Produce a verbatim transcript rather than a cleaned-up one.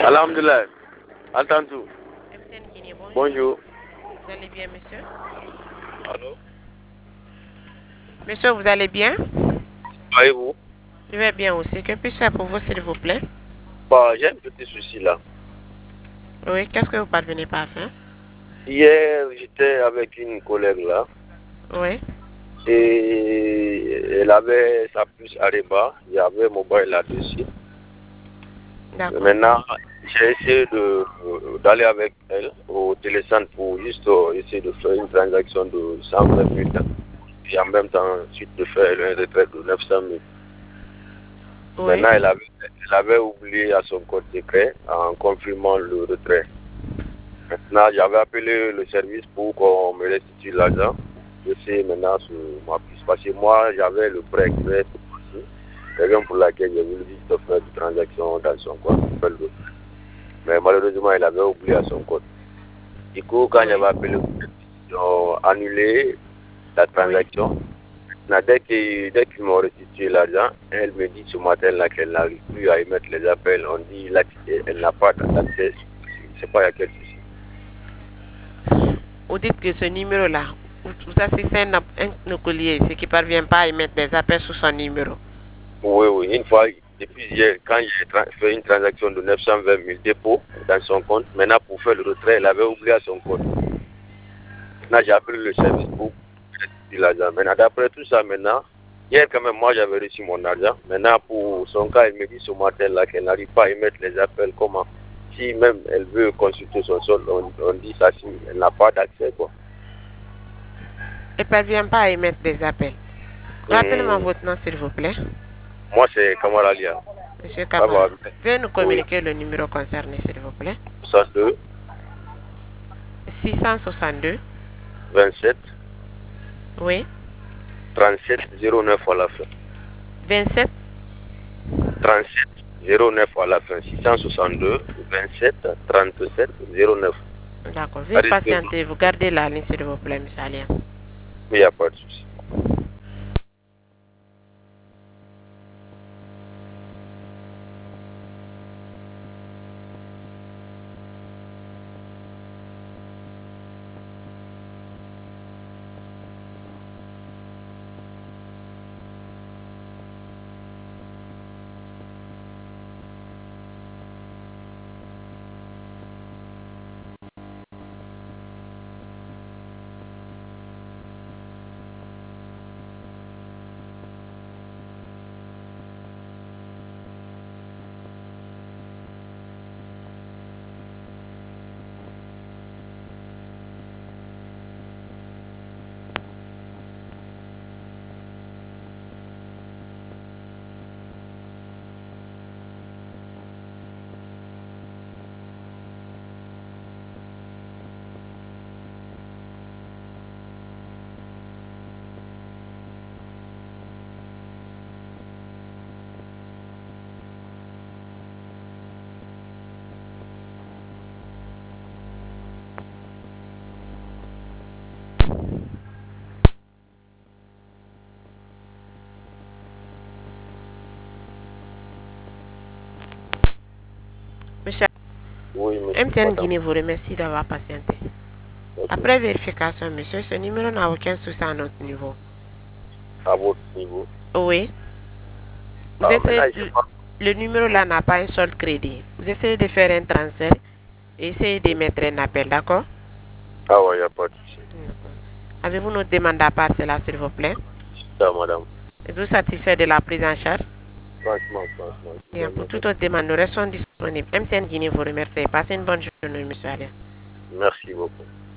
Alhamdulillah. Attends-tout. M T N Guinée, bonjour. Bonjour. Vous allez bien, monsieur? Allô? Monsieur, vous allez bien? Oui, vous? Je vais bien aussi. Que puis-je faire pour vous, s'il vous plaît? Bah, j'ai un petit souci là. Oui, qu'est-ce que vous parvenez pas à faire? Hier, j'étais avec une collègue là. Oui. Et elle avait sa puce à repas. Il y avait mobile là-dessus. D'accord. Maintenant, j'ai essayé de d'aller avec elle au télécentre pour juste euh, essayer de faire une transaction de cent vingt mille et en même temps ensuite de faire un retrait de neuf cent mille. Oui. Maintenant, elle avait, elle avait oublié à son compte secret en confirmant le retrait. Maintenant, j'avais appelé le service pour qu'on me restitue l'argent. Je sais maintenant sur ma puce. Parce que moi, j'avais le prêt exprès aussi. Raison pour laquelle j'ai voulu juste faire une transaction dans son compte. Mais malheureusement, il avait oublié à son compte. Du coup, quand Oui. j'avais appelé, ils ont annulé la transaction. Maintenant, dès qu'ils dès qu'ils m'ont restitué l'argent, elle me dit ce matin-là qu'elle n'arrive plus à émettre les appels. On dit qu'elle n'a pas d'accès. Je ne sais pas il y a quel souci. Vous dites que ce numéro-là, vous, vous assistez un, un collier, ce qui ne parvient pas à émettre des appels sur son numéro. Oui, oui. Une fois, depuis hier, quand j'ai fait une transaction de neuf cent vingt mille dépôts dans son compte, maintenant pour faire le retrait, elle avait oublié son compte. Maintenant, j'ai appelé le service pour restituer l'argent. Maintenant, d'après tout ça, maintenant, hier quand même, moi j'avais reçu mon argent. Maintenant, pour son cas, elle me dit ce matin-là qu'elle n'arrive pas à émettre les appels. Comment? Si même elle veut consulter son solde, on, on dit ça, si elle n'a pas d'accès, quoi. Elle ne parvient pas à émettre des appels. Rappelez-moi votre nom, s'il vous plaît. Moi, c'est Kamara Lia. Monsieur Kamara, veuillez nous communiquer oui. le numéro concerné, s'il vous plaît. soixante-deux. six cent soixante-deux. vingt-sept. Oui. trente-sept zéro neuf à la fin. vingt-sept. trente-sept zéro neuf à la fin. six cent soixante-deux, vingt-sept, trente-sept zéro neuf. D'accord. Veuillez patienter. Vous gardez la ligne, s'il vous plaît, monsieur Alia. Il n'y a pas de souci. Monsieur, oui, monsieur, M T N Guinée vous remercie d'avoir patienté. Okay. Après vérification, monsieur, ce numéro n'a aucun souci à notre niveau. À votre niveau? Oui. Vous ah, essayez, le, le numéro là n'a pas un seul crédit. Vous essayez de faire un transfert et essayez de mettre un appel, d'accord? Ah oui, il n'y a pas de souci. Avez-vous notre demande à part cela, s'il vous plaît? Ça, madame. Êtes-vous satisfait de la prise en charge? Franchement, franchement. Bien, pour toute autre demande, nous restons disponibles. M T N Guinée vous remercie. Passez une bonne journée, monsieur Alain. Merci beaucoup.